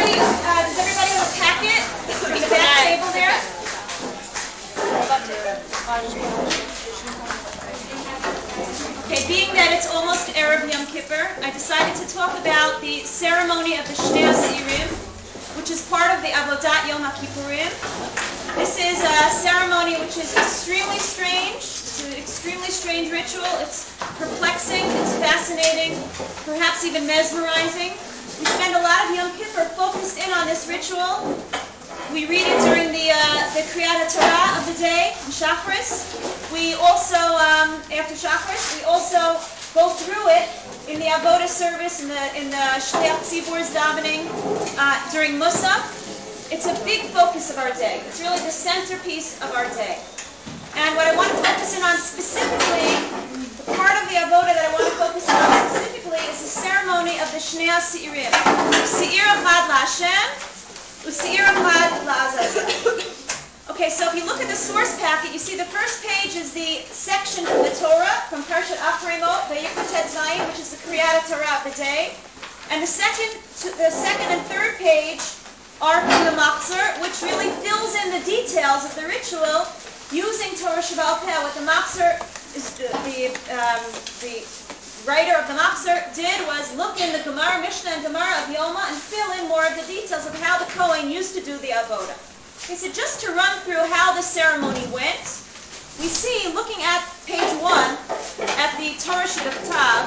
does everybody have a packet in the back table there? Okay, being that it's almost Erev Yom Kippur, I decided to talk about the ceremony of the Shnei Seirim, which is part of the Avodat Yom HaKippurim. This is a ceremony which is extremely strange. It's an extremely strange ritual. It's perplexing, it's fascinating, perhaps even mesmerizing. We spend a lot of Yom Kippur focused in on this ritual. We read it during the Kriyat Torah of the day, in Shacharis. We also, after Shacharis, we also go through it in the Avodah service, in the Shliach Tzibur's davening, during Musaf. It's a big focus of our day. It's really the centerpiece of our day. And what I want to focus in on specifically, the part of the Avodah that I want to focus in on specifically is the ceremony of the Shnei Seirim. Seir Echad LaHashem, U'Seir Echad LaAzazel. Okay, so if you look at the source packet, you see the first page is the section from the Torah, from Parshat Acharemot, Vayikra Tet Zayin, which is the Kriyat Torah of the day. And the second and third page are from the Machzor, which really fills in the details of the ritual using Torah Sheba'al Peh. What the Machzor, the writer of the Machzor did was look in the Gemara, Mishnah, and Gemara of Yoma and fill in more of the details of how the Kohen used to do the Avodah. Okay, so just to run through how the ceremony went, we see, looking at page 1, at the Torah Shebachtav,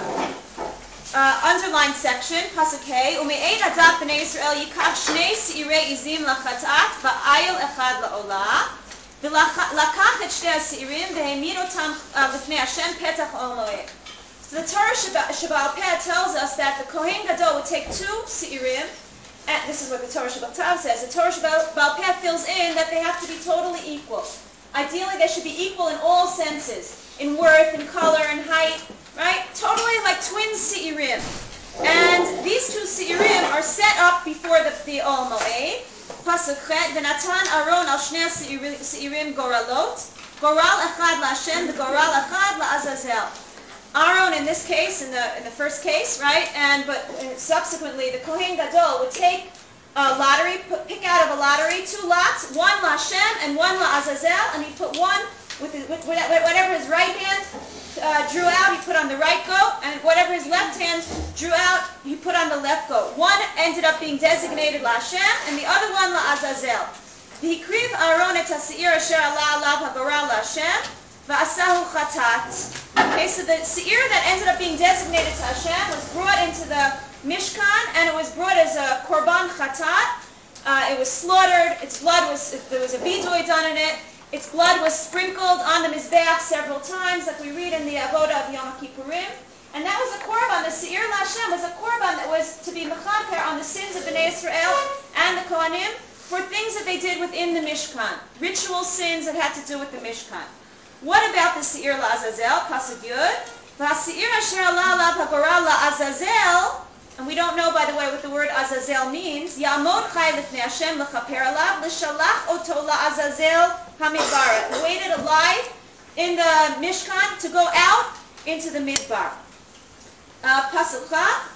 underlined section, Pasuk Hey, Ume'ed Adat B'nai Yisrael Yikach Shnei Seirei Izim Lachatat Va'ayil Echad La'olah V'lakach et Shnei Seirim V'hemid Otam L'fnei Hashem Petach Ol Moed. So the Torah Sheba'al Peh tells us that the Kohen Gadol would take 2 Seirim, and this is what the Torah Shebachtav says. The Torah Sheba'al Peh fills in that they have to be totally equal. Ideally, they should be equal in all senses, in worth, in color, in height, right? Totally like twin Seirim. And these 2 Seirim are set up before the Ol Moed. Pasuk Chet, V'natan Aaron al Shnei Seirim Goralot, Goral Echad LaHashem, the Goral Echad LaAzazel. Aaron, in this case, in the first case, right, but subsequently the Kohen Gadol would take a lottery, pick out of a lottery 2 lots, one LaHashem and one LaAzazel, and he put one with whatever his right hand drew out, he put on the right goat, and whatever his left hand drew out, he put on the left goat. One ended up being designated LaHashem, and the other one LaAzazel. V'hikriv Aaron et ha'seir asher ala alav hagoral LaHashem, v'asahu chatat. Okay, so the seir that ended up being designated to Hashem was brought into the Mishkan, and it was brought as a korban chatat. It was slaughtered. Its blood there was a bidui done in it. Its blood was sprinkled on the mizbeach several times, like we read in the Avodah of Yom Kippurim. And that was a korban. The seir LaHashem was a korban that was to be mechaper on the sins of Bnei Israel and the Kohanim for things that they did within the Mishkan, ritual sins that had to do with the Mishkan. What about the Seir LaAzazel? Pasuk Yud. V'ha'seir asher ala alav hagoral LaAzazel, and we don't know, by the way, what the word Azazel means. Ya'amod chai l'fnei Hashem l'chaper alav l'shalach oto LaAzazel hamidbar. Waited alive in the Mishkan to go out into the Midbar. Pasuk Chav.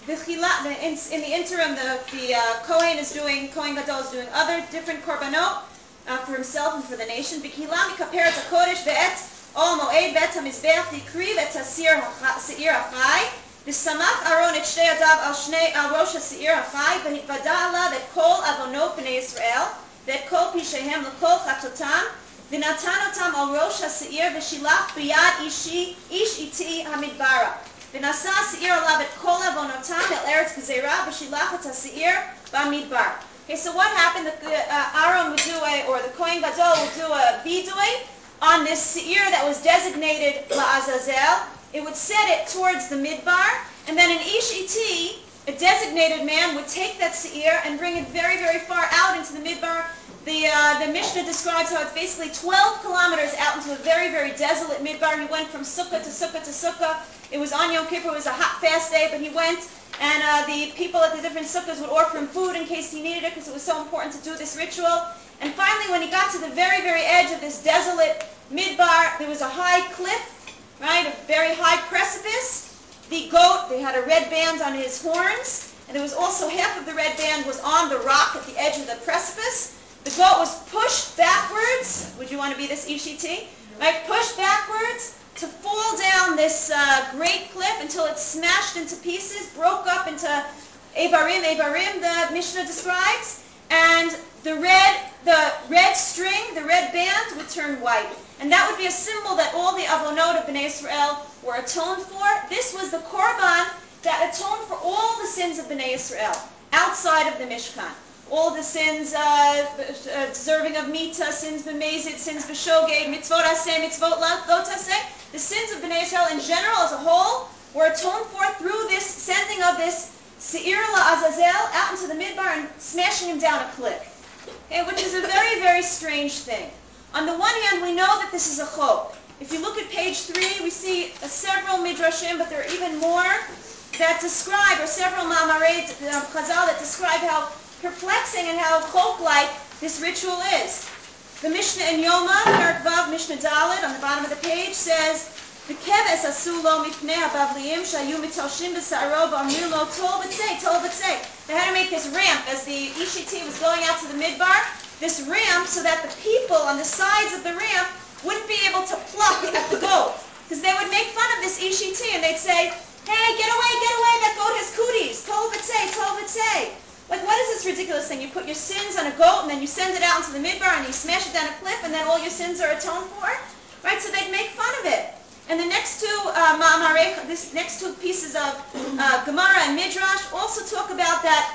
In the interim, the Kohen Gadol is doing other different korbanot for himself and for the nation. V'kilam mikaperet hakodesh ve'et ol moed ve'et hamizbeach v'ikriv et seir hachai v'samach Aaron et shnei yadav al rosh seir hachai v'hitvada alav et kol avonot b'nei Yisrael ve'et kol pishehem l'kol chatotam v'natan otam al rosh seir v'shilach b'yad ish iti hamidbara v'nasa seir alav et kol avonotam el eretz gzeira v'shilach et seir b'amidbar. Okay, so what happened? Aaron would do the Kohen Gadol would do a bidui on this seir that was designated LaAzazel. It would set it towards the midbar, and then an ish iti, a designated man, would take that seir and bring it very, very far out into the midbar. The Mishnah describes how it's basically 12 kilometers out into a very, very desolate midbar. He went from sukkah to sukkah to sukkah. It was on Yom Kippur. It was a hot, fast day, but he went, and the people at the different sukkahs would offer him food in case he needed it, because it was so important to do this ritual. And finally, when he got to the very, very edge of this desolate midbar, there was a high cliff, right, a very high precipice. The goat, they had a red band on his horns, and there was also half of the red band was on the rock at the edge of the precipice. The goat was pushed backwards. Would you want to be this Ishiti? Right, pushed backwards to fall down this great cliff until it smashed into pieces, broke up into Evarim, the Mishnah describes, and the red string, the red band, would turn white. And that would be a symbol that all the avonot of Bnei Israel were atoned for. This was the korban that atoned for all the sins of Bnei Israel outside of the Mishkan. All the sins deserving of mita, sins b'mezid, sins b'shogeg, mitzvot aseh, mitzvot lo taseh. The sins of Bnei Israel in general as a whole were atoned for through this sending of this Seir LaAzazel out into the midbar and smashing him down a cliff. Okay, which is a very, very strange thing. On the one hand, we know that this is a chok. If you look at page 3, we see several midrashim, but there are even more that describe, or several ma'amarei chazal that describe how perplexing and how chok-like this ritual is. The Mishnah in Yoma, Parak Vav, Mishnah Dalet, on the bottom of the page, says, "V'keves asu lo mipnei habavliim shayu mitalshim b'sa'aro v'amir lo tol b'tzei, tol b'tzei." They had to make this ramp as the Ishiti was going out to the midbar, this ramp so that the people on the sides of the ramp wouldn't be able to pluck at the goat. Because they would make fun of this Ishiti and they'd say, "Hey, get away, that goat has cooties, tol b'tzei, tol b'tzei." Like, what is this ridiculous thing? You put your sins on a goat and then you send it out into the midbar and you smash it down a cliff and then all your sins are atoned for? Right, so they'd make fun of it. And the next two next two pieces of Gemara and Midrash also talk about that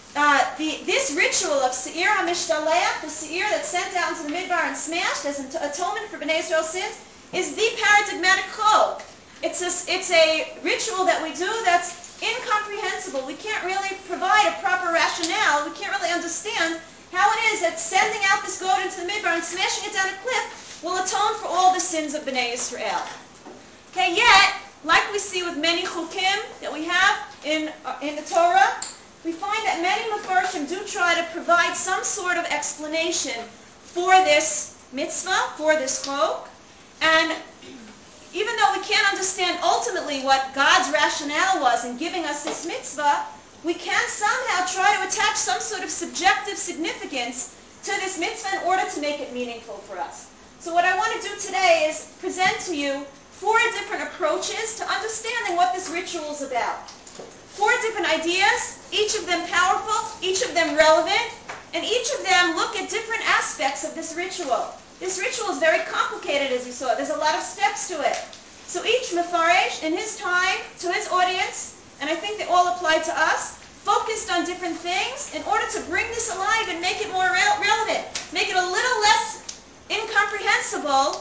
this ritual of Seir HaMishtaleach, the Seir that's sent out into the midbar and smashed as an atonement for Bnei Israel's sins, is the paradigmatic chok. It's a ritual that we do that's incomprehensible. We can't really provide a proper rationale. We can't really understand how it is that sending out this goat into the midbar and smashing it down a cliff will atone for all the sins of Bnei Israel. Okay, yet, like we see with many chukim that we have in the Torah, we find that many Mefarshim do try to provide some sort of explanation for this mitzvah, for this chok, and even though we can't understand ultimately what God's rationale was in giving us this mitzvah, we can somehow try to attach some sort of subjective significance to this mitzvah in order to make it meaningful for us. So what I want to do today is present to you 4 different approaches to understanding what this ritual is about. 4 different ideas, each of them powerful, each of them relevant, and each of them look at different aspects of this ritual. This ritual is very complicated, as you saw. There's a lot of steps to it. So each Mefaresh, in his time, to his audience, and I think they all apply to us, focused on different things in order to bring this alive and make it more relevant, make it a little less incomprehensible.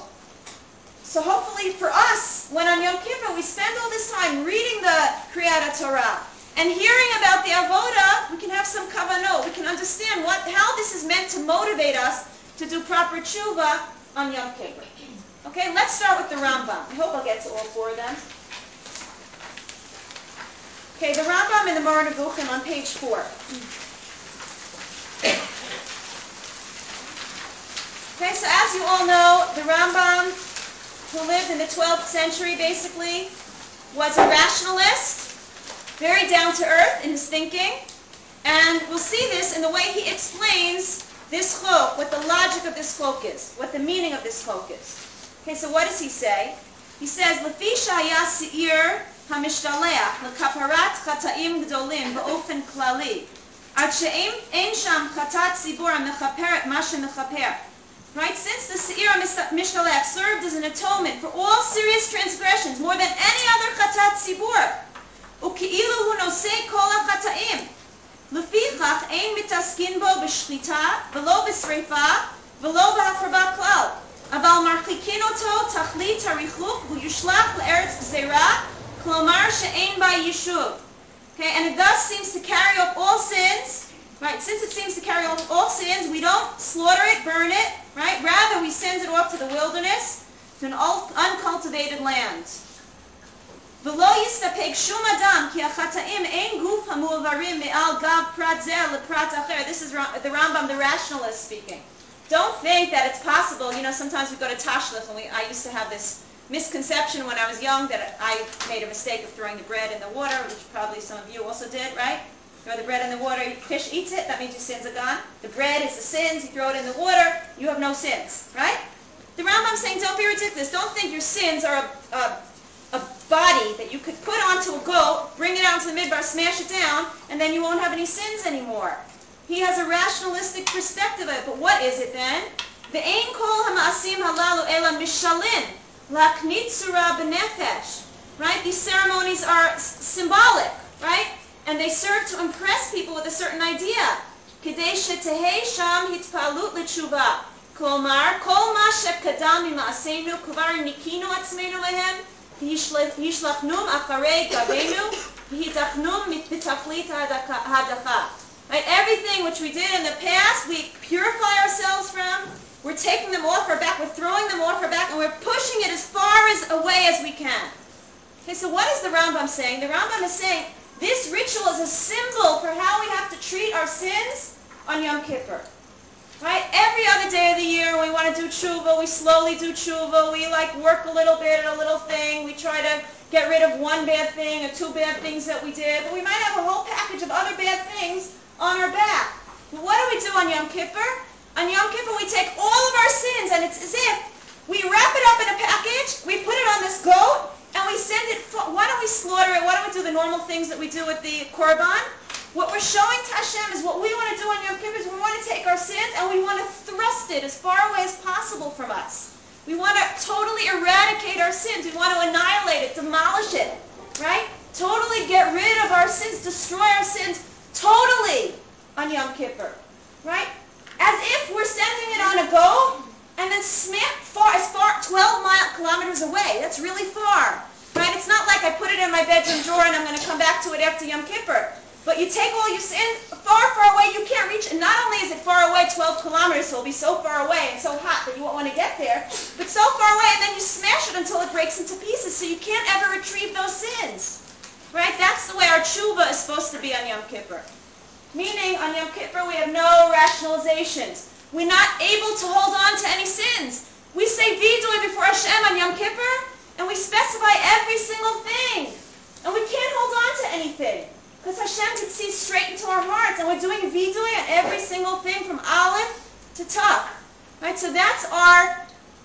So hopefully for us, when on Yom Kippur we spend all this time reading the Kriyat Torah and hearing about the Avodah, we can have some kavanot. We can understand how this is meant to motivate us to do proper tshuva on Yom Kippur. Okay, let's start with the Rambam. I hope I'll get to all 4 of them. Okay, the Rambam in the Moreh Nevuchim on page 4. Okay, so as you all know, the Rambam, who lived in the 12th century basically, was a rationalist, very down to earth in his thinking, and we'll see this in the way he explains this chok, what the logic of this chok is, what the meaning of this chok is. Okay, so what does he say? He says, "Lefi shaya seir hamishtalech lekaparat chata'im gdolim ba'ofen klali, ad she'ein sham chatat tzibur mechaper ma shemechaper." Right, since the Seir HaMishtalech served as an atonement for all serious transgressions more than any other chatat tzibur, u'ki'ilu hu nosei kol hachata'im. לפיכך אין מתעסקין בו בשחיטה ולא בשריפה ולא בהפרבה כלל, אבל מרחיקין אותו תכלית הריחוק והוא יושלך לארץ גזירה, כלומר שאין בה יישוב. Okay, and it thus seems to carry off all sins, right? Since it seems to carry off all sins, we don't slaughter it, burn it, right? Rather, we send it off to the wilderness, to an uncultivated land. ולא יסתפק שום אדם כי החטאים אין גוף המועברים מעל גב פרט זה לפרט אחר. This is the Rambam, the rationalist, speaking. Don't think that it's possible. You know, sometimes we go to Tashlich, and I used to have this misconception when I was young that I made a mistake of throwing the bread in the water, which probably some of you also did, right? Throw the bread in the water, fish eats it, that means your sins are gone. The bread is the sins, you throw it in the water, you have no sins, right? The Rambam's saying, don't be ridiculous. Don't think your sins are a body that you could put onto a goat, bring it out to the midbar, smash it down, and then you won't have any sins anymore. He has a rationalistic perspective of it, but what is it then? Ve'ein kol hama'asim halalu ela mishalin laknit surah b'nefesh. Right? These ceremonies are symbolic, right? And they serve to impress people with a certain idea. K'dei shetehei sham hitpalut l'tshuva. Kolmar, kol ma shekadam mima'asenu kvar nikinu atzmeinu lehem yishlachnum acharei gavenu v'hidachnum mitachlit hadacha. Right? Everything which we did in the past, we purify ourselves from. We're taking them off our back. We're throwing them off our back, and we're pushing it as far away as we can. Okay, so what is the Rambam saying? The Rambam is saying this ritual is a symbol for how we have to treat our sins on Yom Kippur. Right? Every other day of the year, when we want to do tshuva, we slowly do tshuva. We work a little bit at a little thing. We try to get rid of one bad thing or two bad things that we did. But we might have a whole package of other bad things on our back. But what do we do on Yom Kippur? On Yom Kippur, we take all of our sins, and it's as if we wrap it up in a package, we put it on this goat, and we send it. Why don't we slaughter it? Why don't we do the normal things that we do with the korban? What we're showing to Hashem is what we want to do on Yom Kippur is we want to take our sins and we want to thrust it as far away as possible from us. We want to totally eradicate our sins. We want to annihilate it, demolish it, right? Totally get rid of our sins, destroy our sins totally on Yom Kippur, right? As if we're sending it on a goat and then as far 12 kilometers away. That's really far, right? It's not like I put it in my bedroom drawer and I'm going to come back to it after Yom Kippur. But you take all your sins far, far away, you can't reach it. Not only is it far away, 12 kilometers, so it'll be so far away and so hot that you won't want to get there, but so far away, and then you smash it until it breaks into pieces, so you can't ever retrieve those sins. Right? That's the way our tshuva is supposed to be on Yom Kippur. Meaning, on Yom Kippur, we have no rationalizations. We're not able to hold on to any sins. We say vidui before Hashem on Yom Kippur, and we specify every single thing. And we can't hold on to anything. Because Hashem can see straight into our hearts, and we're doing vidui on every single thing from Aleph to Tav. Right? So that's our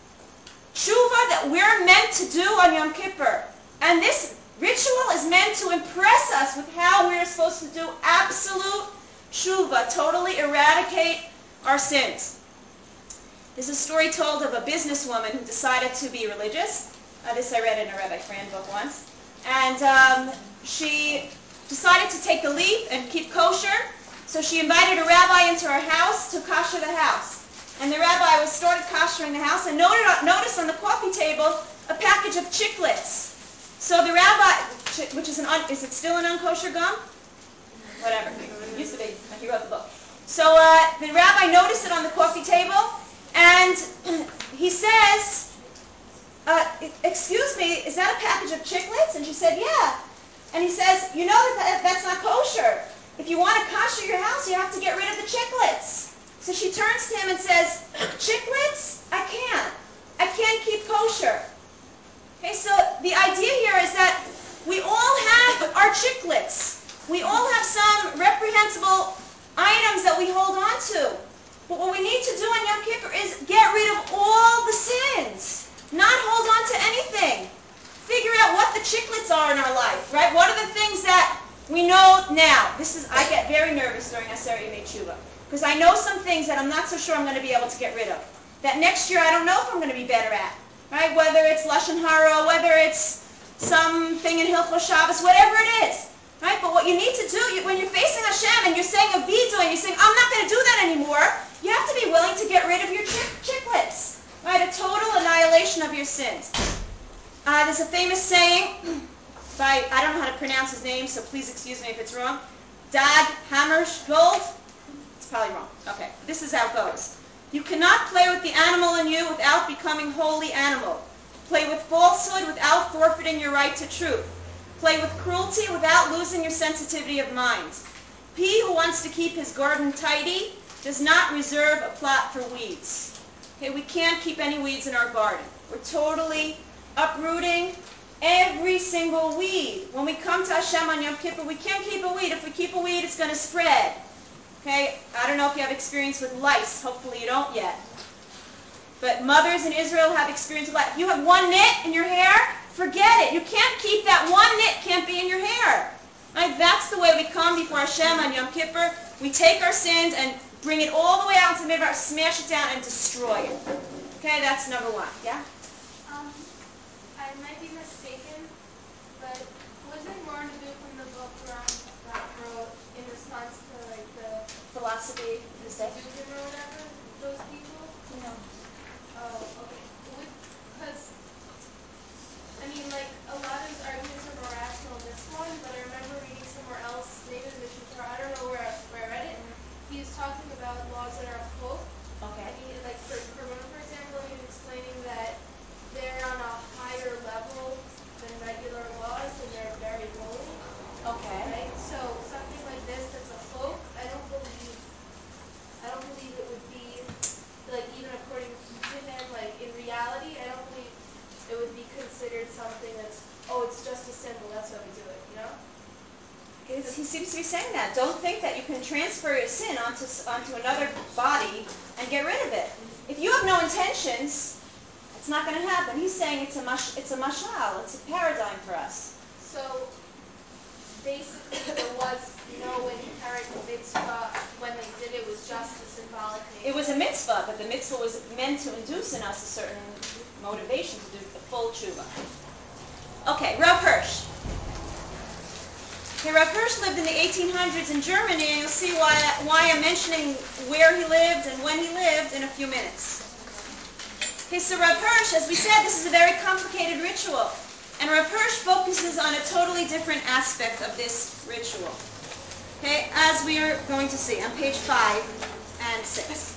tshuva that we're meant to do on Yom Kippur. And this ritual is meant to impress us with how we're supposed to do absolute tshuva, totally eradicate our sins. There's a story told of a businesswoman who decided to be religious. This I read in a Rabbi Fran book once. And she decided to take the leap and keep kosher. So she invited a rabbi into her house to kosher the house. And the rabbi started koshering the house and noticed on the coffee table a package of chiclets. So the rabbi, which is is it still an unkosher gum? Whatever. It used to be. He wrote the book. So the rabbi noticed it on the coffee table, and he says, excuse me, is that a package of chiclets? And she said, yeah. And he says, you know that's not kosher. If you want to kosher your house, you have to get rid of the chiclets. So she turns to him and says, chiclets? I can't keep kosher. Okay, so the idea here is that we all have our chiclets. We all have some reprehensible items that we hold on to. But what we need to do on Yom Kippur is get rid of all the sins. Not hold on to anything. Figure out what the chiclets are in our life, right? What are the things that we know now? I get very nervous during Aseret Yemei Tshuva, because I know some things that I'm not so sure I'm going to be able to get rid of. That next year I don't know if I'm going to be better at, right? Whether it's Lashon Hara, whether it's something in Hilchos Shabbos, whatever it is, right? But what you need to do, when you're facing Hashem and you're saying a vidu and you're saying, I'm not going to do that anymore, you have to be willing to get rid of your chiclets, right? A total annihilation of your sins. There's a famous saying by, I don't know how to pronounce his name, so please excuse me if it's wrong, Dag Hammarskjöld. It's probably wrong. Okay, this is how it goes. You cannot play with the animal in you without becoming wholly animal. Play with falsehood without forfeiting your right to truth. Play with cruelty without losing your sensitivity of mind. He who wants to keep his garden tidy does not reserve a plot for weeds. Okay, we can't keep any weeds in our garden. We're totally uprooting Every single weed. When we come to Hashem on Yom Kippur, we can't keep a weed. If we keep a weed, it's going to spread. Okay? I don't know if you have experience with lice. Hopefully you don't yet. But mothers in Israel have experience with lice. If you have one nit in your hair, forget it. You can't keep that one nit. Can't be in your hair. Right? That's the way we come before Hashem on Yom Kippur. We take our sins and bring it all the way out to the midbar, smash it down, and destroy it. Okay? That's number one. Yeah? I might be mistaken, but wasn't Moreh Nevuchim the book Rambam wrote in response to like the Philosophy of his day? Nevuchim or whatever, those people? No. Oh, okay. Because, I mean, like, a lot of his arguments are more rational in this one, but I remember reading somewhere else, maybe the Mishnah Torah, I don't know where I read it. He was talking about laws that are a chok. Okay. And he, like, for women, for example, he was explaining that they're on a higher level than regular laws, and they're very holy. Okay. Right? So something like this that's a chok, I don't believe it would be, like, even according to him, like, in reality, I don't believe it would be considered something that's, oh, it's just a symbol, that's why we do it, you know? He seems to be saying that. Don't think that you can transfer your sin onto another body and get rid of it. If you have no intentions, it's not going to happen. He's saying it's a mashal, it's a paradigm for us. So basically there was no inherent mitzvah when they did it, was just a symbolic nature. It was a mitzvah, but the mitzvah was meant to induce in us a certain motivation to do the full tshuva. Okay, Rav Hirsch. Okay, Rav Hirsch lived in the 1800s in Germany, and you'll see why I'm mentioning where he lived and when he lived in a few minutes. Okay, so Rav Hirsch, as we said, this is a very complicated ritual. And Rav Hirsch focuses on a totally different aspect of this ritual. Okay, as we are going to see on page 5 and 6.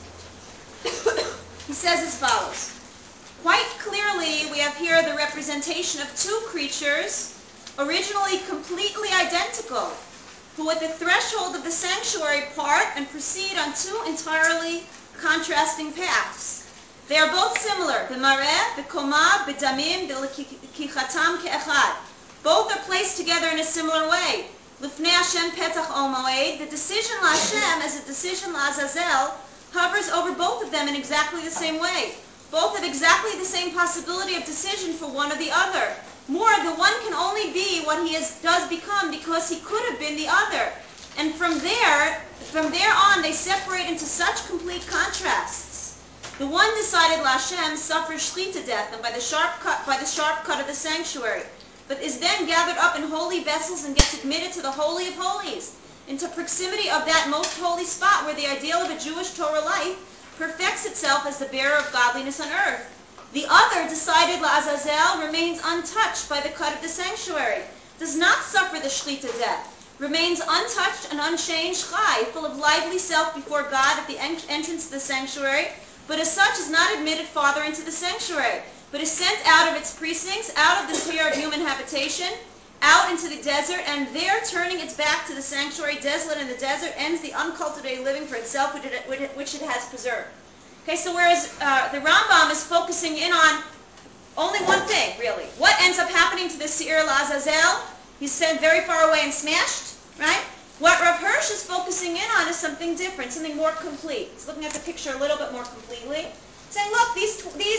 He says as follows. Quite clearly, we have here the representation of two creatures, originally completely identical, who at the threshold of the sanctuary part and proceed on two entirely contrasting paths. They are both similar, b'mareh, b'komah, b'damim, b'lekichatam ke'echad. Both are placed together in a similar way. Lifnei Hashem petach ol moed, the decision la'Hashem as a decision la'Azazel hovers over both of them in exactly the same way. Both have exactly the same possibility of decision for one or the other. More, the one can only be what he does become because he could have been the other. And from there on, they separate into such complete contrasts. The one decided la'Hashem suffers shlita death, and by the sharp cut of the sanctuary, but is then gathered up in holy vessels and gets admitted to the Holy of Holies, into proximity of that most holy spot where the ideal of a Jewish Torah life perfects itself as the bearer of godliness on earth. The other, decided la'Azazel, remains untouched by the cut of the sanctuary, does not suffer the shlita death, remains untouched and unchanged, chai, full of lively self before God at the entrance to the sanctuary, but as such is not admitted farther into the sanctuary, but is sent out of its precincts, out of the sphere of human habitation, out into the desert, and there, turning its back to the sanctuary, desolate in the desert, ends the uncultivated living for itself which it has preserved. Okay, so whereas the Rambam is focusing in on only one thing, really. What ends up happening to the Seir La'Azazel? He's sent very far away and smashed, right? What Rav Hirsch is focusing in on is something different, something more complete. He's looking at the picture a little bit more completely. Saying, look, these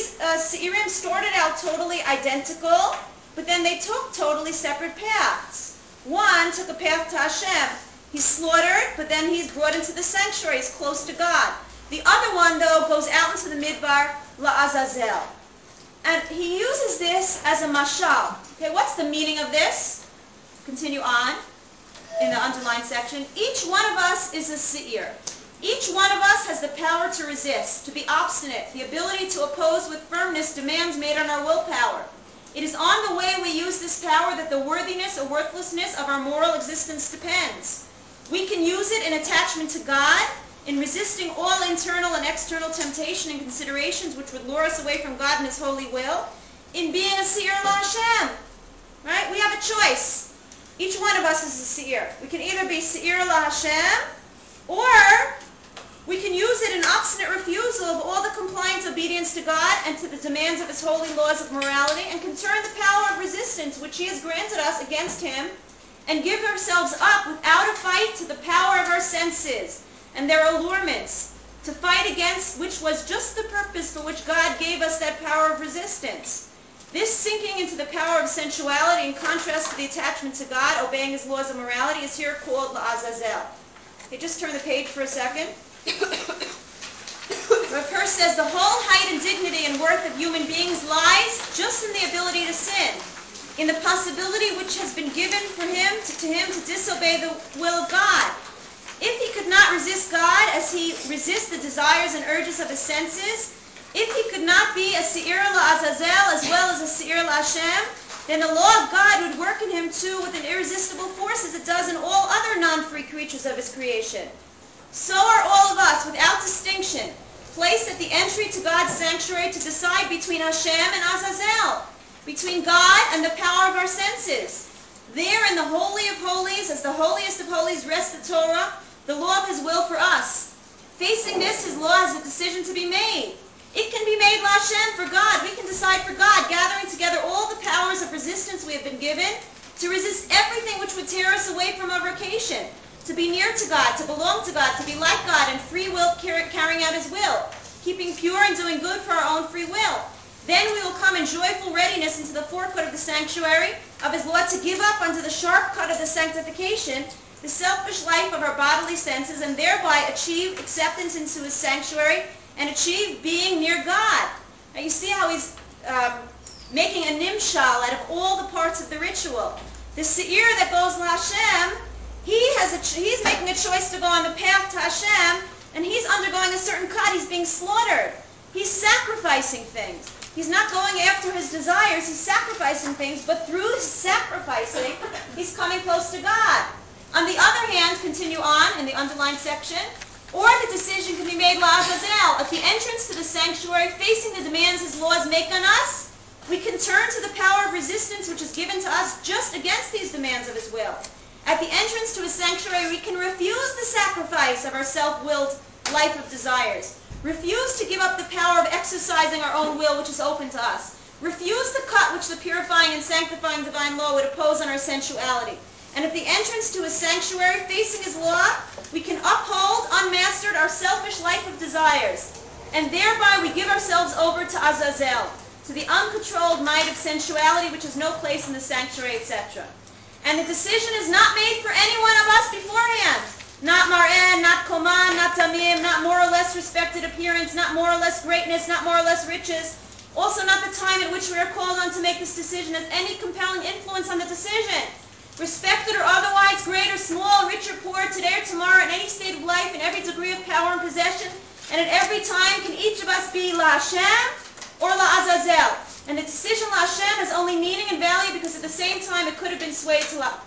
Seirim started out totally identical, but then they took totally separate paths. One took a path to Hashem. He's slaughtered, but then he's brought into the sanctuary. He's close to God. The other one, though, goes out into the midbar, La'Azazel. And he uses this as a mashal. Okay, what's the meaning of this? Continue on in the underlined section. Each one of us is a seir. Each one of us has the power to resist, to be obstinate, the ability to oppose with firmness demands made on our willpower. It is on the way we use this power that the worthiness or worthlessness of our moral existence depends. We can use it in attachment to God, in resisting all internal and external temptation and considerations which would lure us away from God and His holy will, in being a seir la'Hashem. Right? We have a choice. Each one of us is a seir. We can either be seir la'Hashem, or we can use it in obstinate refusal refusal of all the compliant obedience to God and to the demands of his holy laws of morality, and can turn the power of resistance which he has granted us against him, and give ourselves up without a fight to the power of our senses and their allurements, to fight against which was just the purpose for which God gave us that power of resistance. This sinking into the power of sensuality in contrast to the attachment to God, obeying his laws of morality, is here called la'azazel. Okay, just turn the page for a second. Rav Hirsch says the whole height and dignity and worth of human beings lies just in the ability to sin, in the possibility which has been given for him to disobey the will of God. If he could not resist God as he resists the desires and urges of his senses, if he could not be a se'ir la'azazel as well as a se'ir la'Hashem, then the law of God would work in him too with an irresistible force as it does in all other non-free creatures of his creation. So are all of us, without distinction, placed at the entry to God's sanctuary to decide between Hashem and Azazel, between God and the power of our senses. There in the Holy of Holies, as the holiest of holies, rests the Torah, the law of his will for us. Facing this, his law has a decision to be made. It can be made la'Hashem, for God. We can decide for God, gathering together all the powers of resistance we have been given to resist everything which would tear us away from our vocation, to be near to God, to belong to God, to be like God in free will, carrying out his will, keeping pure and doing good for our own free will. Then we will come in joyful readiness into the forecourt of the sanctuary of his law to give up unto the sharp cut of the sanctification the selfish life of our bodily senses, and thereby achieve acceptance into his sanctuary and achieve being near God. Now you see how he's making a nimshal out of all the parts of the ritual. The se'ir that goes la'Hashem, he's making a choice to go on the path to Hashem, and he's undergoing a certain cut. He's being slaughtered. He's sacrificing things. He's not going after his desires. He's sacrificing things, but through his sacrificing, he's coming close to God. On the other hand, continue on in the underlined section, or the decision can be made la'azazel. At the entrance to the sanctuary, facing the demands his laws make on us, we can turn to the power of resistance which is given to us just against these demands of his will. At the entrance to his sanctuary, we can refuse the sacrifice of our self-willed life of desires. Refuse to give up the power of exercising our own will which is open to us. Refuse the cut which the purifying and sanctifying divine law would oppose on our sensuality. And at the entrance to his sanctuary, facing his law, we can uphold, unmastered, our selfish life of desires. And thereby we give ourselves over to Azazel, to the uncontrolled might of sensuality which has no place in the sanctuary, etc. And the decision is not made for any one of us beforehand. Not mar'eh, not koman, not damim, not more or less respected appearance, not more or less greatness, not more or less riches. Also not the time at which we are called on to make this decision has any compelling influence on the decision. Respected or otherwise, great or small, rich or poor, today or tomorrow, in any state of life, in every degree of power and possession, and at every time, can each of us be la'Hashem or la'azazel. And the decision la'Hashem has only meaning and value because at the same time it could have swayed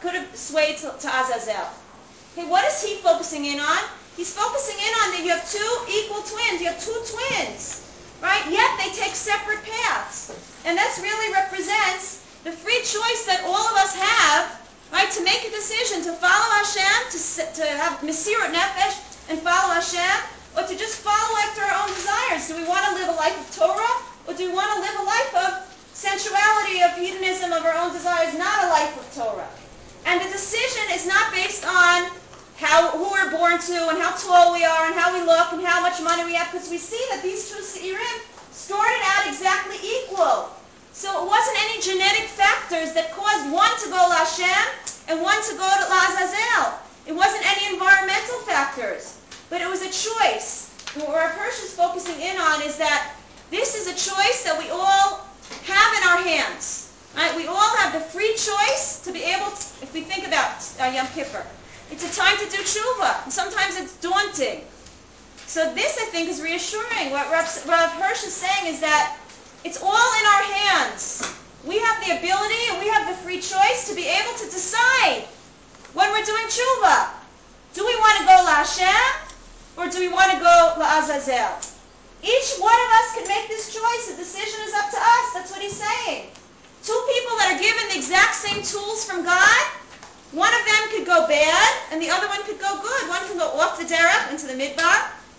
to Azazel. Okay, what is he focusing in on? He's focusing in on that you have two equal twins. You have two twins, right? Yet they take separate paths. And that really represents the free choice that all of us have, right, to make a decision to follow Hashem, to have Mesirut Nefesh and follow Hashem, or to just follow after our own desires. Do we want to live a life of Torah, or do we want to live a life of sensuality, of hedonism, of our own desires, not a life of Torah? And the decision is not based on who we're born to, and how tall we are, and how we look, and how much money we have, because we see that these two Seirim started out exactly equal. So it wasn't any genetic factors that caused one to go la'Hashem and one to go to la'azazel. It wasn't any environmental factors, but it was a choice. And what Rav Hirsch is focusing in on is that this is a choice that we all have in our hands. Right? We all have the free choice to be able to, if we think about Yom Kippur, it's a time to do tshuva, and sometimes it's daunting. So this, I think, is reassuring. What Rav Hirsch is saying is that it's all in our hands. We have the ability and we have the free choice to be able to decide when we're doing tshuva. Do we want to go la'Hashem or do we want to go la'azazel? Each one of us can make this choice. The decision is up to us. That's what he's saying. Two people that are given the exact same tools from God, one of them could go bad and the other one could go good. One can go off the derech into the midbar,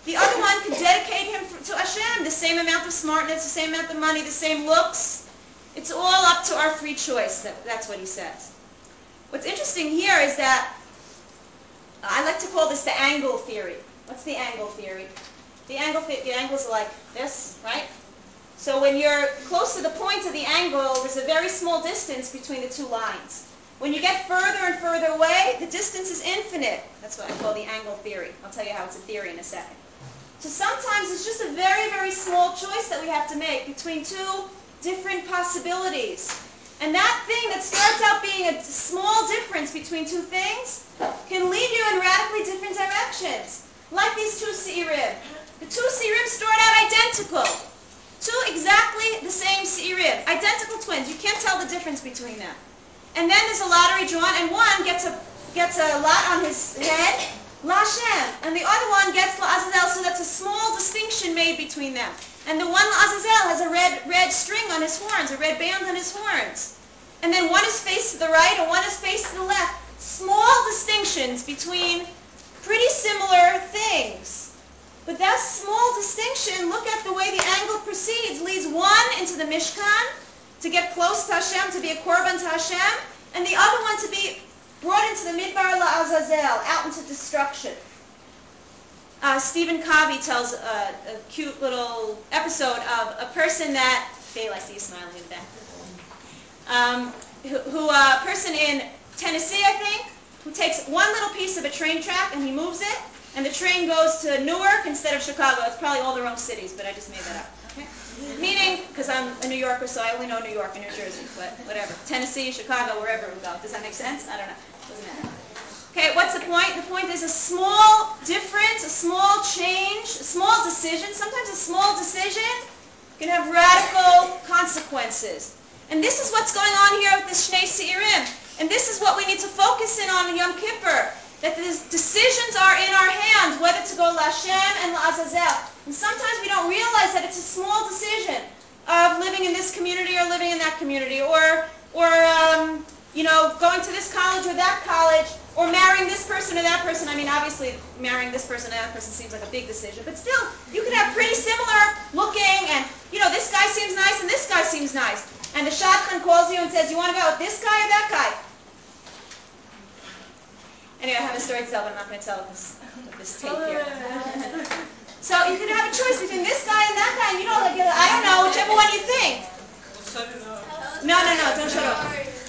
The other one can dedicate him to Hashem, the same amount of smartness, the same amount of money, the same looks. It's all up to our free choice. That's what he says. What's interesting here is that I like to call this the angle theory. What's the angle theory? The angles are like this, right? So when you're close to the point of the angle, there's a very small distance between the two lines. When you get further and further away, the distance is infinite. That's what I call the angle theory. I'll tell you how it's a theory in a second. So sometimes it's just a very, very small choice that we have to make between two different possibilities. And that thing that starts out being a small difference between two things can lead you in radically different directions. Like these two seirim. The two seirim start out identical. Two exactly the same seirim. Identical twins. You can't tell the difference between them. And then there's a lottery drawn, and one gets a lot on his head, LaHashem, and the other one gets LaAzazel, so that's a small distinction made between them. And the one LaAzazel has a red string on his horns, a red band on his horns. And then one is faced to the right and one is faced to the left. Small distinctions between pretty similar things. But that small distinction, look at the way the angle proceeds, leads one into the Mishkan to get close to Hashem, to be a korban to Hashem, and the other one to be brought into the Midbar LaAzazel, out into destruction. Stephen Covey tells a cute little episode of a person that, Dale, I see you smiling in the back. A person in Tennessee, I think, who takes one little piece of a train track and he moves it, and the train goes to Newark instead of Chicago. It's probably all the wrong cities, but I just made that up. Okay? Meaning, because I'm a New Yorker, so I only know New York and New Jersey, but whatever. Tennessee, Chicago, wherever we go. Does that make sense? I don't know. Doesn't matter. Okay, what's the point? The point is a small difference, a small change, a small decision. Sometimes a small decision can have radical consequences. And this is what's going on here with the Shnei Seirim. And this is what we need to focus in on Yom Kippur. That the decisions are in our hands, whether to go LaHashem and LaAzazel. And sometimes we don't realize that it's a small decision of living in this community or living in that community, or going to this college or that college, or marrying this person or that person. I mean, obviously, marrying this person or that person seems like a big decision, but still, you can have pretty similar looking, and, this guy seems nice and this guy seems nice. And the shotgun calls you and says, you want to go with this guy or that guy? Anyway, I have a story to tell, but I'm not going to tell it with this tape here. So you can have a choice between this guy and that guy, and I don't know, whichever one you think. No, don't shut up.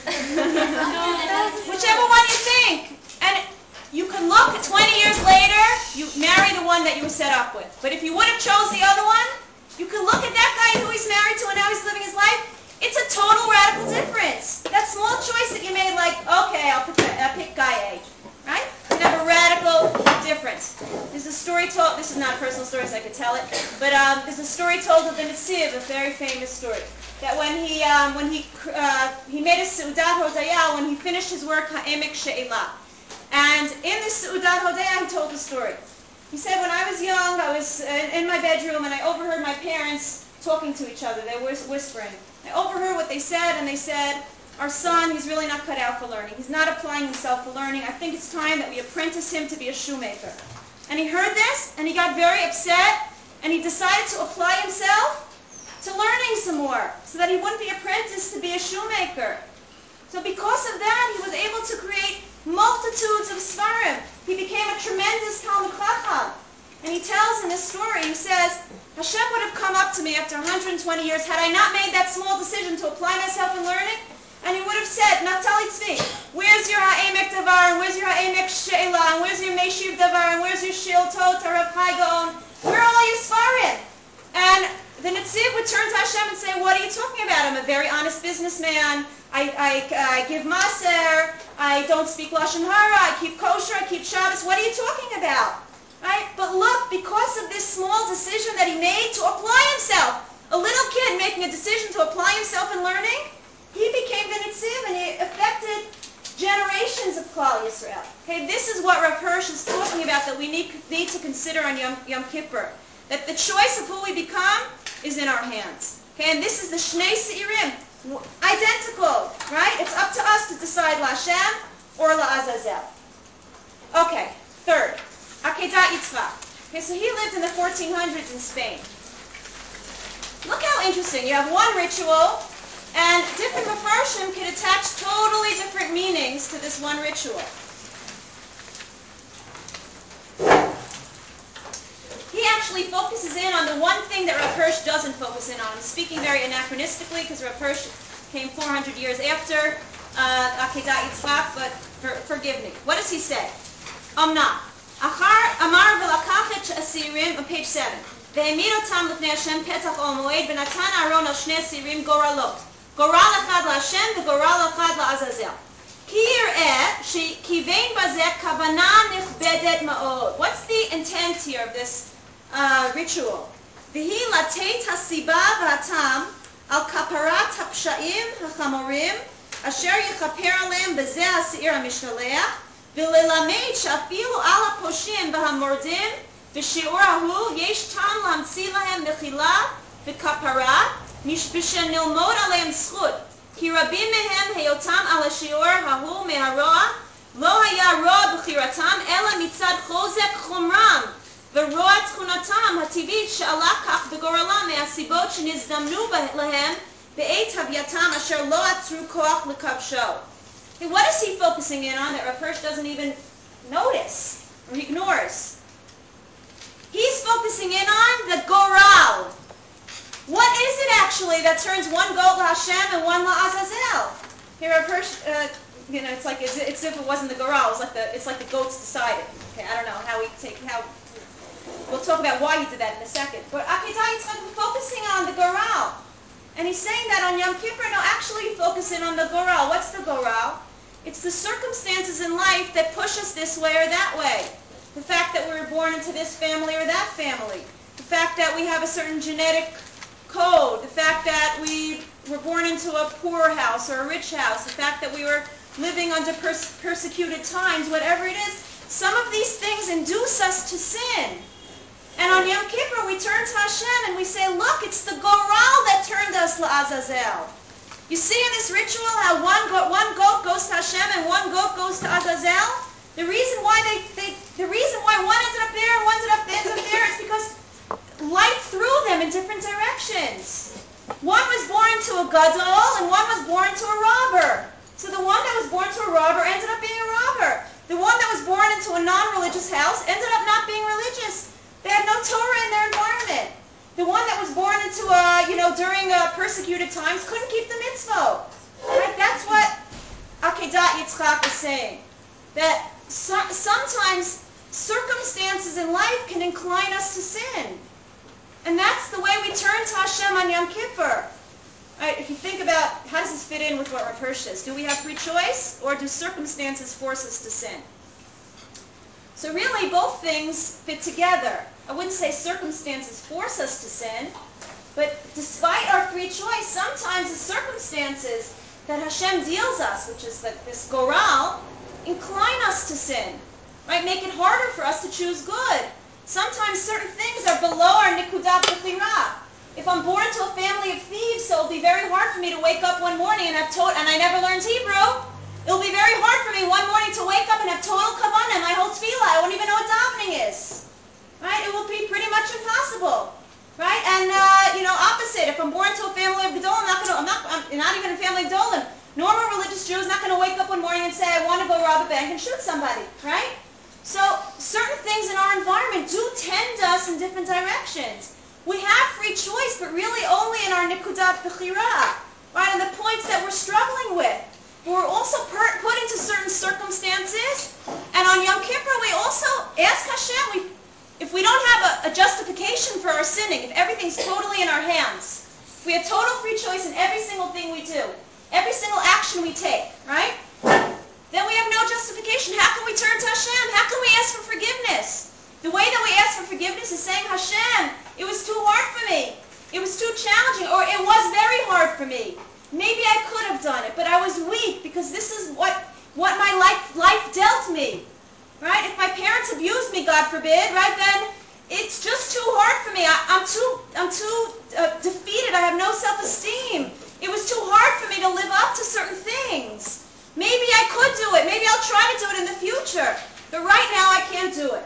Whichever one you think. And you can look 20 years later, you marry the one that you were set up with. But if you would have chose the other one, you can look at that guy who he's married to and how he's living his life. It's a total radical difference. That small choice that you made, like, okay, I'll pick guy A. Right? You can have a radical difference. There's a story told, this is not a personal story so I could tell it, but there's a story told of the Netziv, a very famous story, that when he made a Seudat Hodaya, when he finished his work, Ha'emek She'elah. And in this Seudat Hodaya, he told the story. He said, when I was young, I was in my bedroom and I overheard my parents talking to each other. They were whispering. I overheard what they said, and they said, our son, he's really not cut out for learning. He's not applying himself for learning. I think it's time that we apprentice him to be a shoemaker. And he heard this, and he got very upset, and he decided to apply himself to learning some more, so that he wouldn't be apprenticed to be a shoemaker. So because of that, he was able to create multitudes of svarim. He became a tremendous Talmid Chacham. And he tells in this story, he says, Hashem would have come up to me after 120 years had I not made that small decision to apply myself in learning. And he would have said, Naftali Tzvi, where's your Ha'emek Davar, and where's your Ha'emek She'elah, and where's your Meshiv Davar, and where's your Shil Tot, Rav Chai Gaon? Where are all your Svarim? And the Netziv would turn to Hashem and say, what are you talking about? I'm a very honest businessman. I give Maser. I don't speak Lashon Hara. I keep kosher. I keep Shabbos. What are you talking about? Right? But look, because of this small decision that he made to apply himself, a little kid making a decision to apply himself in learning, he became the Netziv, and he affected generations of Klal Yisrael. Okay, this is what Rav Hirsch is talking about that we need to consider on Yom Kippur. That the choice of who we become is in our hands. Okay, and this is the Shnei Seirim. Identical, right? It's up to us to decide LaHashem or LaAzazel. Okay, third, Akedat Yitzchak. Okay, so he lived in the 1400s in Spain. Look how interesting. You have one ritual, and different Mefarshim can attach totally different meanings to this one ritual. He actually focuses in on the one thing that Rav Hirsch doesn't focus in on. I'm speaking very anachronistically because Rav Hirsch came 400 years after Akedat Yitzchak, but forgive me. What does he say? Amna. Amar v'lakachet asirim on page 7. והעמיד אותם לפני השם פתח אוהל מועד ונתן אהרון על שני אסירים גורלות. גורל אחד להשם וגורל אחד לעזאזל. כי יראה שכיוון בזה כוונה נכבדת מאוד. What's the intent here of this ritual? והיא לתת הסיבה והטעם על כפרת הפשעים החמורים אשר יכפר עליהם בזה השעיר המשתלח וללמד שאפילו על הפושעים והמורדים בשיעור ההוא יש טעם להמציא להם מחילה וכפרה בשנלמוד עליהם זכות כי רבים מהם היותם על השיעור ההוא מהרוע לא היה רוע בחירתם אלא מצד חוזק חומרם ורוע תכונתם הטבעית שעלה כך בגורלם מהסיבות שנזדמנו להם בעת הווייתם אשר לא עצרו כוח לכבשו. Okay, what is he focusing in on that Rav Hirsch doesn't even notice or ignores? He's focusing in on the goral. What is it actually that turns one goat la Hashem and one la Azazel? Here, Rav Hirsch, it's like it's if it wasn't the goral. It's like the goats decided. Okay, I don't know how. We'll talk about why he did that in a second. But Akedat Yitzchak is focusing on the goral, and he's saying that on Yom Kippur. No, actually, focusing on the goral. What's the goral? It's the circumstances in life that push us this way or that way. The fact that we were born into this family or that family. The fact that we have a certain genetic code. The fact that we were born into a poor house or a rich house. The fact that we were living under persecuted times. Whatever it is, some of these things induce us to sin. And on Yom Kippur, we turn to Hashem and we say, look, it's the goral that turned us la'azazel. You see in this ritual how one goat goes to Hashem and one goat goes to Azazel? The reason why one ended up there and one ended up there is because life threw them in different directions. One was born into a gadol and one was born into a robber. So the one that was born to a robber ended up being a robber. The one that was born into a non-religious house ended up not being religious. They had no Torah in their environment. The one that was born into during persecuted times couldn't keep the mitzvot. Right? That's what Akedat Yitzchak is saying. That sometimes circumstances in life can incline us to sin. And that's the way we turn to Hashem on Yom Kippur. Right? If you think about how does this fit in with what Rav Hirsch says? Do we have free choice or do circumstances force us to sin? So really both things fit together. I wouldn't say circumstances force us to sin, but despite our free choice, sometimes the circumstances that Hashem deals us, which is this goral, incline us to sin. Right? Make it harder for us to choose good. Sometimes certain things are below our nikudat b'chira. If I'm born into a family of thieves, so it'll be very hard for me to wake up one morning and and I never learned Hebrew. It'll be very hard for me one morning to wake up and have total kavanah, my whole tefillah. I won't even know what davening is. Right? It will be pretty much impossible. Right? And, opposite. If I'm born into a family of gedolim, I'm not even a family of gedolim. Normal religious Jew is not going to wake up one morning and say, I want to go rob a bank and shoot somebody. Right? So, certain things in our environment do tend us in different directions. We have free choice, but really only in our nikudat b'chira. Right? And the points that we're struggling with. We're also put into certain circumstances, and on Yom Kippur we also ask Hashem, if we don't have a justification for our sinning, if everything's totally in our hands, if we have total free choice in every single thing we do, every single action we take, right? Then we have no justification. How can we turn to Hashem? How can we ask for forgiveness? The way that we ask for forgiveness is saying, Hashem, it was too hard for me. It was too challenging, or it was very hard for me. Maybe I could have done it, but I was weak because this is what my life dealt me. Right? If my parents abused me, God forbid, right, then it's just too hard for me. I'm too defeated. I have no self-esteem. It was too hard for me to live up to certain things. Maybe I could do it. Maybe I'll try to do it in the future. But right now I can't do it.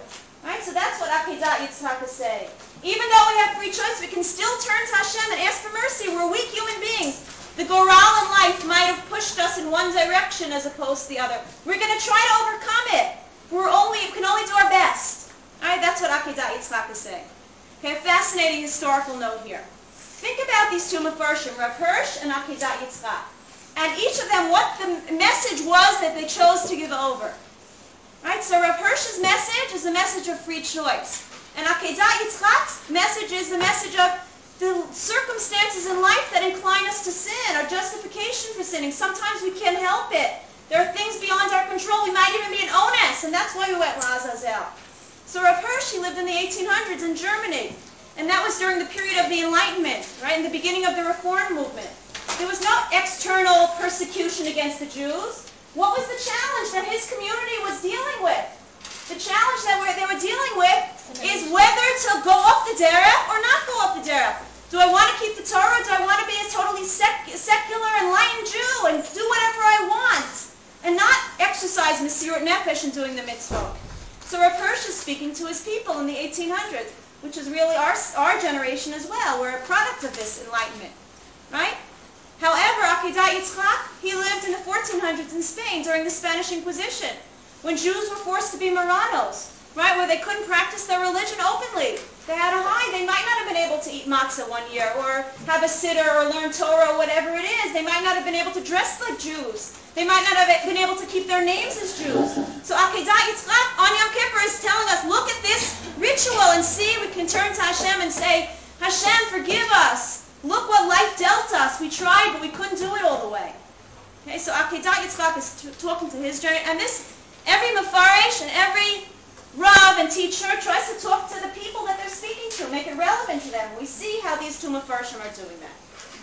Right? So that's what Akedat Yitzhak is saying. Even though we have free choice, we can still turn to Hashem and ask for mercy. We're weak human beings. The Goral in life might have pushed us in one direction as opposed to the other. We're going to try to overcome it. We can only do our best. All right? That's what Akedat Yitzhak is saying. Okay, a fascinating historical note here. Think about these two Mefarshim, Rav Hirsch and Akedat Yitzhak. And each of them, what the message was that they chose to give over. Right? So Rav Hirsch's message is a message of free choice. And Akedat Yitzchak's message is the message of the circumstances in life that incline us to sin, our justification for sinning. Sometimes we can't help it. There are things beyond our control. We might even be an onus, and that's why we went Lazazel. So Rav Hirsch, he lived in the 1800s in Germany. And that was during the period of the Enlightenment, right, in the beginning of the Reform movement. There was no external persecution against the Jews. What was the challenge that his community was dealing with? The challenge that they were dealing with is whether to go off the derech or not go off the derech. Do I want to keep the Torah, or do I want to be a totally secular, enlightened Jew and do whatever I want and not exercise Mesirut Nefesh in doing the mitzvot? So Rav Hirsch is speaking to his people in the 1800s, which is really our generation as well. We're a product of this enlightenment, right? However, Akedat Yitzchak, he lived in the 1400s in Spain during the Spanish Inquisition, when Jews were forced to be Marranos, right, where they couldn't practice their religion openly. They had to hide. They might not have been able to eat matzah one year, or have a siddur, or learn Torah, or whatever it is. They might not have been able to dress like Jews. They might not have been able to keep their names as Jews. So Akedat Yitzchak on Yom Kippur is telling us, look at this ritual and see, we can turn to Hashem and say, Hashem, forgive us. Look what life dealt us. We tried, but we couldn't do it all the way. Okay, so Akedat Yitzchak is talking to his journey, and this, every Mefarish and every Rav and teacher tries to talk to the people that they're speaking to, make it relevant to them. We see how these two Mefarshim are doing that.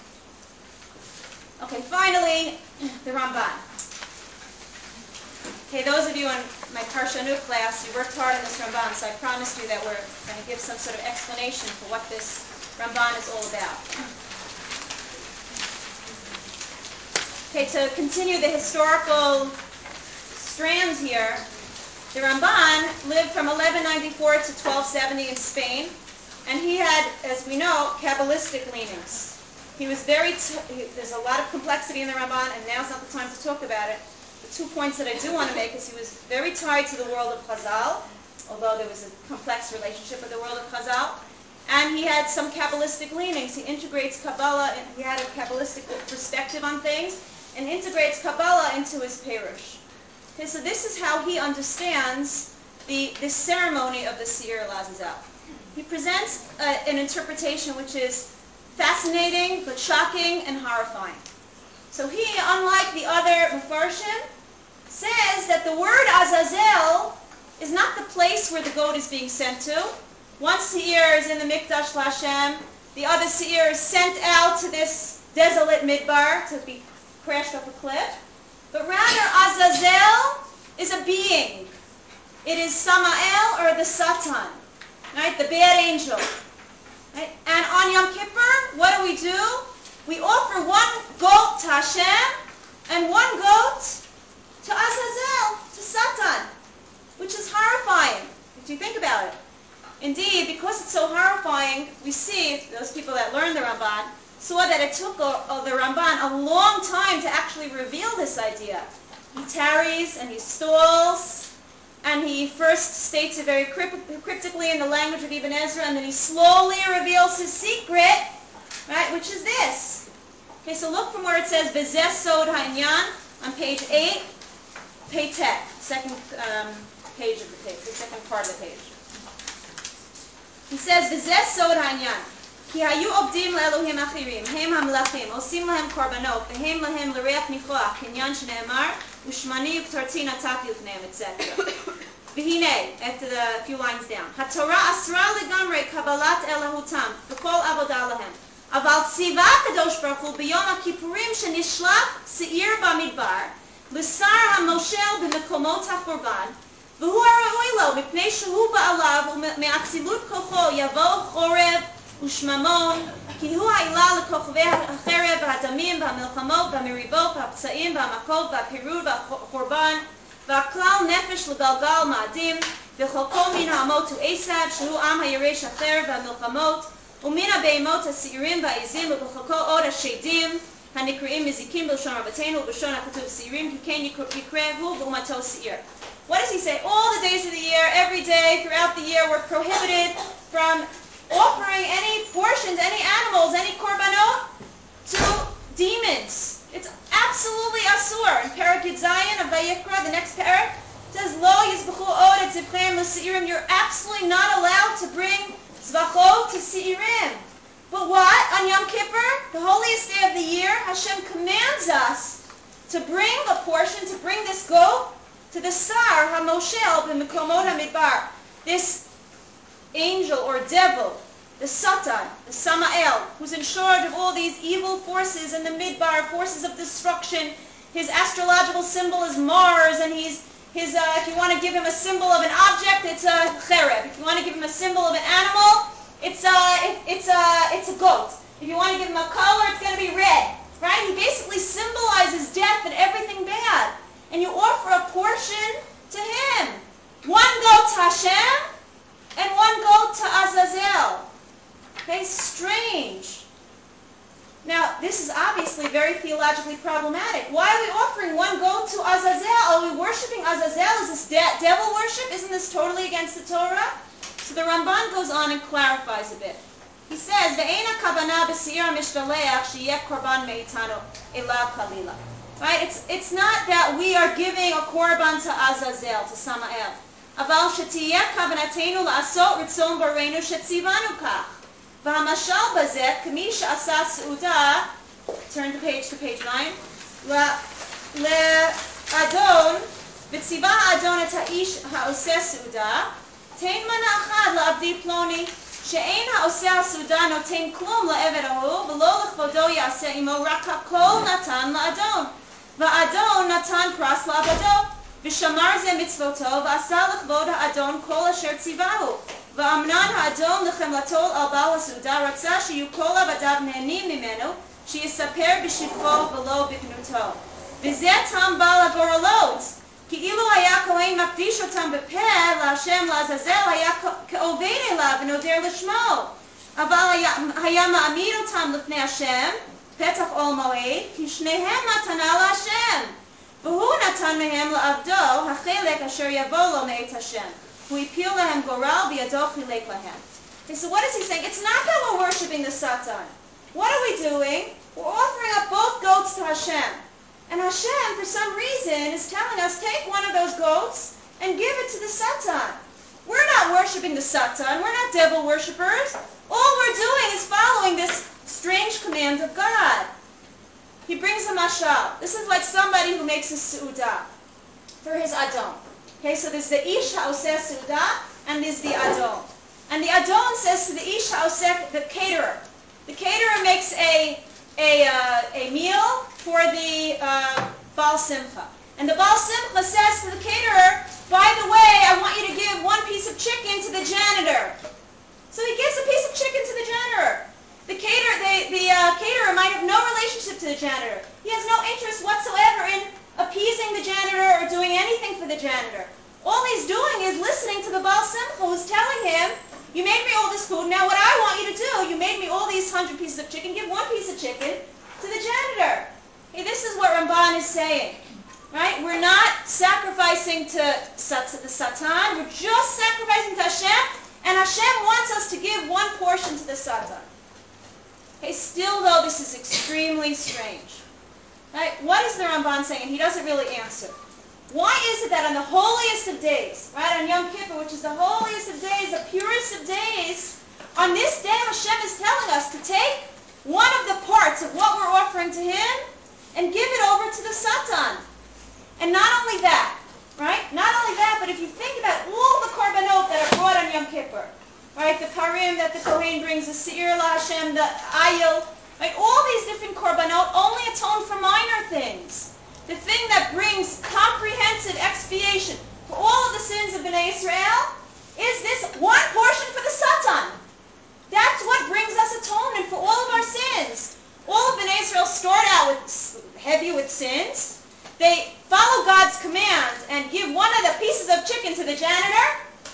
Okay, finally, the Ramban. Okay, those of you in my Parshanu class, you worked hard on this Ramban, so I promised you that we're going to give some sort of explanation for what this Ramban is all about. Okay, to continue the historical strand here, the Ramban lived from 1194 to 1270 in Spain, and he had, as we know, Kabbalistic leanings. He was there's a lot of complexity in the Ramban, and now's not the time to talk about it. The 2 points that I do want to make is he was very tied to the world of Chazal, although there was a complex relationship with the world of Chazal, and he had some Kabbalistic leanings. He integrates Kabbalah, and he had a Kabbalistic perspective on things, and integrates Kabbalah into his Perush. Okay, so this is how he understands this ceremony of the Seir Lazazel. He presents an interpretation which is fascinating, but shocking and horrifying. So he, unlike the other Mefarshim, says that the word Azazel is not the place where the goat is being sent to. One Seir is in the Mikdash Lashem, the other Seir is sent out to this desolate midbar to be crashed off a cliff. But rather, Azazel is a being. It is Samael, or the Satan, right? The bad angel. Right? And on Yom Kippur, what do? We offer one goat to Hashem and one goat to Azazel, to Satan, which is horrifying if you think about it. Indeed, because it's so horrifying, we see, those people that learned the Ramban, saw that it took the Ramban a long time to actually reveal this idea. He tarries and he stalls, and he first states it very cryptically in the language of Ibn Ezra, and then he slowly reveals his secret, right, which is this. Okay, so look from where it says V'zeh Sod Ha'inyan on page 8, Peitet, second page of the page, the second part of the page. He says V'zeh Sod Ha'inyan. כי היו עובדים לאלוהים אחרים, הם המלאכים, עושים להם קורבנות, והם להם לריח ניחוח, כעניין שנאמר, ושמני וקטורתי נתתי לפניהם, etc. והנה, after the few lines down, התורה אסרה לגמרי קבלת אלוהותם, וכל עבודה להם. אבל ציווה הקדוש ברוך הוא ביום הכיפורים שנשלח שעיר במדבר, לשר המושל במקומות הקורבן, והוא הראוי לו, מפני שהוא בעליו, ומאצילות כוחו יבוא חורב, ושממון, כי הוא העילה לכוכבי החרב והדמים והמלחמות והמריבות והפצעים והמכות והפירוד והחורבן והכלל נפש לגלגל מאדים, וחלקו מן האמות הוא עשיו, שהוא עם הירש החרב והמלחמות, ומן הבהמות השעירים והעזים, ובחלקו עוד השדים, הנקראים מזיקים בלשון רבתנו, ובלשון הכתוב שעירים, כי כן יקרא הוא ואומתו שעיר. What does he say? All the days of the year, every day, throughout the year, we're prohibited from offering any portions, any animals, any korbanot to demons. It's absolutely asur. In Perek Yud Zayin of Vayikra, the next Perek, says, Lo yizbachu od et zivchem l'seirim. You're absolutely not allowed to bring zvachot to seirim. But what? On Yom Kippur, the holiest day of the year, Hashem commands us to bring a portion, to bring this goat to the Sar HaMoshel b'Mekomot HaMidbar. This angel or devil, the Satan, the Samael, who's in charge of all these evil forces in the Midbar, forces of destruction. His astrological symbol is Mars, and if you want to give him a symbol of an object, it's a chereb. If you want to give him a symbol of an animal, it's a goat. If you want to give him a color, it's going to be red. Right? He basically symbolizes death and everything bad. And you offer a portion to him. One goat to Hashem, and one goat to Azazel. Okay, strange. Now, this is obviously very theologically problematic. Why are we offering one goat to Azazel? Are we worshiping Azazel? Is this devil worship? Isn't this totally against the Torah? So the Ramban goes on and clarifies a bit. He says, "Ve'ena kavana b'seir mishtaleach sheyeh korban meitano elav kalila." Right? It's not that we are giving a korban to Azazel, to Samael. Aval shetiyeh kavanatenu la'asot ritzon bareinu shetzivanu kach. V'hamashal bazeh k'mi she'asa seuda. Turn to page 9. Le'adon v'tziva ha'adon et ha'ish ha'oseh seuda. Tein mana achad la'abdi ploni. שאין העושה הסעודה נותן כלום לעבד ההוא, ולא לכבודו יעשה עמו, רק הכל נתן לאדון. והאדון נתן פרס לעבדו, ושמר זה מצוותו, ועשה לכבוד האדון כל אשר ציווהו. ואמנן האדון לחמלתו על בעל הסעודה, רצה שיהיו כל עבדיו נהנים ממנו, שיספר בשבחו ולא בגנותו. וזה טעם בעל הגורלות. כי אילו היה כהן מקדיש אותם בפה להשם לעזאזל, היה כעובד אליו ונודר לשמו. אבל היה מעמיד אותם לפני השם, פתח עול מועד, כי שניהם מתנה להשם. והוא נתן מהם לעבדו החלק אשר יבוא לו מאת השם. הוא הפיל להם גורל בידו חילק להם. Okay, so what is he saying? It's not that we're worshiping the Satan. What are we doing? We're offering up both goats to Hashem. And Hashem, for some reason, is telling us, take one of those goats and give it to the Satan. We're not worshiping the Satan. We're not devil worshippers. All we're doing is following this strange command of God. He brings a mashal. This is like somebody who makes a seudah for his adon. Okay, so there's the ish ha'oseh seudah, and there's the adon. And the adon says to the ish ha'oseh, the caterer. The caterer makes a meal for the Baal Simcha. And the Baal Simcha says to the caterer, by the way, I want you to give one piece of chicken to the janitor. So he gives a piece of chicken to the janitor. The caterer might have no relationship to the janitor. He has no interest whatsoever in appeasing the janitor or doing anything for the janitor. All he's doing is listening to the Baal Simcha, who's telling him, you made me all this food, now what I want you to do, you made me all these 100 pieces of chicken, give one piece of chicken to the janitor. Hey, this is what Ramban is saying. Right? We're not sacrificing to the Satan, we're just sacrificing to Hashem, and Hashem wants us to give one portion to the Satan. Okay, still though, this is extremely strange. Right? What is the Ramban saying? He doesn't really answer. Why is it that on the holiest of days, right, on Yom Kippur, which is the holiest of days, the purest of days, on this day Hashem is telling us to take one of the parts of what we're offering to Him and give it over to the Satan. And not only that, right, not only that, but if you think about all the korbanot that are brought on Yom Kippur, right, the parim that the Kohen brings, the seir la Hashem, the ayil, right, all these different korbanot only atone for minor things. The thing that brings comprehensive expiation for all of the sins of Bnei Israel is this one portion for the Satan. That's what brings us atonement for all of our sins. All of Bnei Israel start out heavy with sins. They follow God's command and give one of the pieces of chicken to the janitor,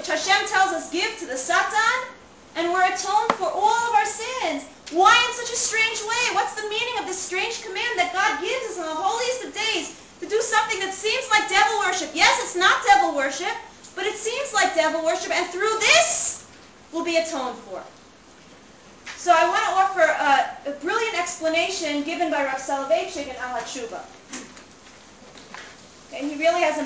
which Hashem tells us give to the Satan, and we're atoned for all of our sins. Why in such a strange way? What's the meaning of this strange command that God gives us on the holiest of days to do something that seems like devil worship? Yes, it's not devil worship, but it seems like devil worship, and through this will be atoned for. So I want to offer a brilliant explanation given by Rav Soloveitchik in Al HaTshuva. And he really has a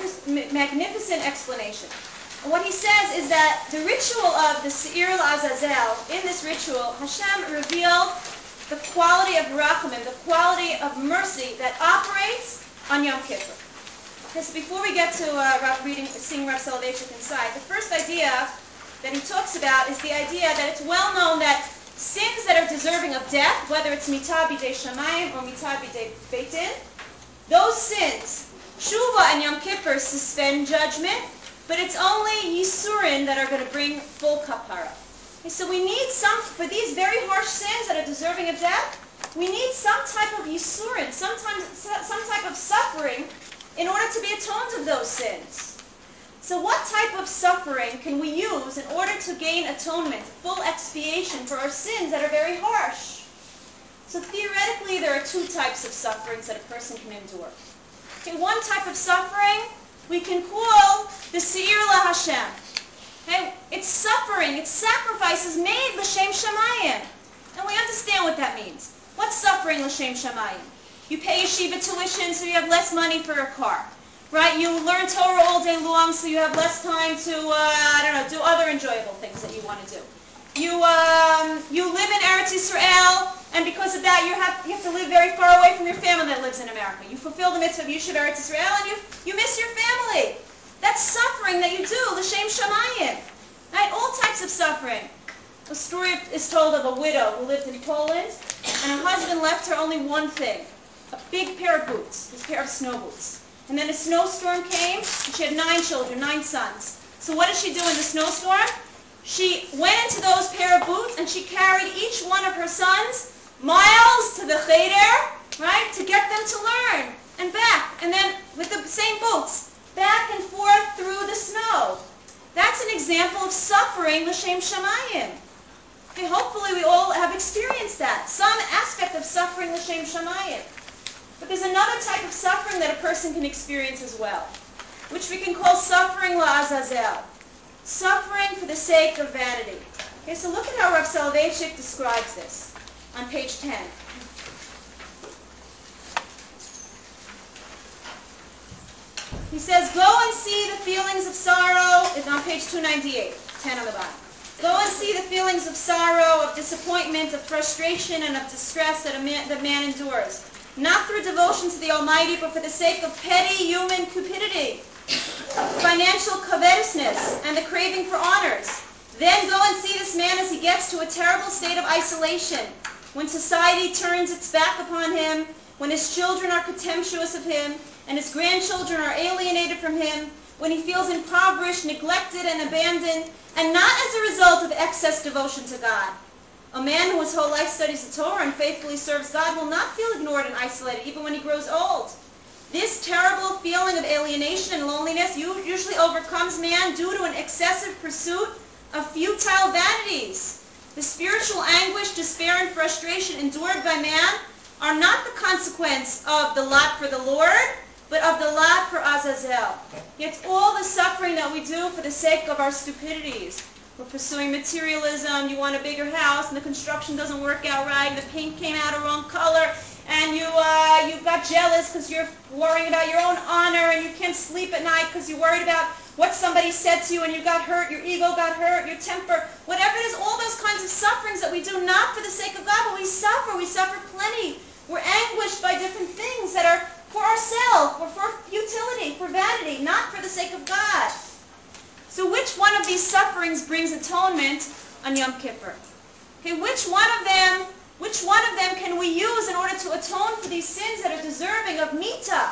magnificent explanation. And what he says is that the ritual of the Seir L'Azazel, in this ritual, Hashem revealed the quality of rachamim, the quality of mercy that operates on Yom Kippur. Okay, so before we get to seeing Rav Soloveitchik inside, the first idea that he talks about is the idea that it's well known that sins that are deserving of death, whether it's mitah b'dei shamayim or mitah b'dei beit din, those sins, Tshuva and Yom Kippur suspend judgment, but it's only Yisurin that are going to bring full kapara. Okay, so we need for these very harsh sins that are deserving of death, we need some type of Yisurin, some type of suffering in order to be atoned of those sins. So what type of suffering can we use in order to gain atonement, full expiation for our sins that are very harsh? So theoretically, there are two types of sufferings that a person can endure. Okay, one type of suffering we can call the Seir LaHashem. Okay, it's suffering, it's sacrifices made l'shem shamayim. And we understand what that means. What's suffering l'shem shamayim? You pay yeshiva tuition so you have less money for a car. Right? You learn Torah all day long so you have less time to, do other enjoyable things that you want to do. You live in Eretz Yisrael, and because of that you have to live very far away from your family that lives in America. You fulfill the mitzvah of Yishuv Eretz Yisrael, and you miss your family. That's suffering that you do, l'shem shamayim. Right? All types of suffering. A story is told of a widow who lived in Poland, and her husband left her only one thing, a big pair of boots, a pair of snow boots. And then a snowstorm came, and she had 9 children, 9 sons. So what did she do in the snowstorm? She went into those pair of boots, and she carried each one of her sons miles to the cheder, right, to get them to learn, and back. And then with the same boots, back and forth through the snow. That's an example of suffering l'shem shamayim. Okay, hopefully we all have experienced that, some aspect of suffering l'shem shamayim. But there's another type of suffering that a person can experience as well, which we can call suffering la'azazel, suffering for the sake of vanity. Okay, so look at how Rav Soloveitchik describes this on page 10. He says, go and see the feelings of sorrow, it's on page 298, 10 on the bottom. Go and see the feelings of sorrow, of disappointment, of frustration, and of distress that man endures. Not through devotion to the Almighty, but for the sake of petty human cupidity, financial covetousness, and the craving for honors. Then go and see this man as he gets to a terrible state of isolation, when society turns its back upon him, when his children are contemptuous of him, and his grandchildren are alienated from him, when he feels impoverished, neglected, and abandoned, and not as a result of excess devotion to God. A man who his whole life studies the Torah and faithfully serves God will not feel ignored and isolated even when he grows old. This terrible feeling of alienation and loneliness usually overcomes man due to an excessive pursuit of futile vanities. The spiritual anguish, despair, and frustration endured by man are not the consequence of the lot for the Lord, but of the lot for Azazel. It's all the suffering that we do for the sake of our stupidities. We're pursuing materialism, you want a bigger house, and the construction doesn't work out right, and the paint came out a wrong color, and you got jealous because you're worrying about your own honor, and you can't sleep at night because you're worried about what somebody said to you, and you got hurt, your ego got hurt, your temper, whatever it is, all those kinds of sufferings that we do not for the sake of God, but we suffer plenty. We're anguished by different things that are for ourselves, or for futility, for vanity, not for the sake of God. So which one of these sufferings brings atonement on Yom Kippur? Okay, which one of them can we use in order to atone for these sins that are deserving of mita?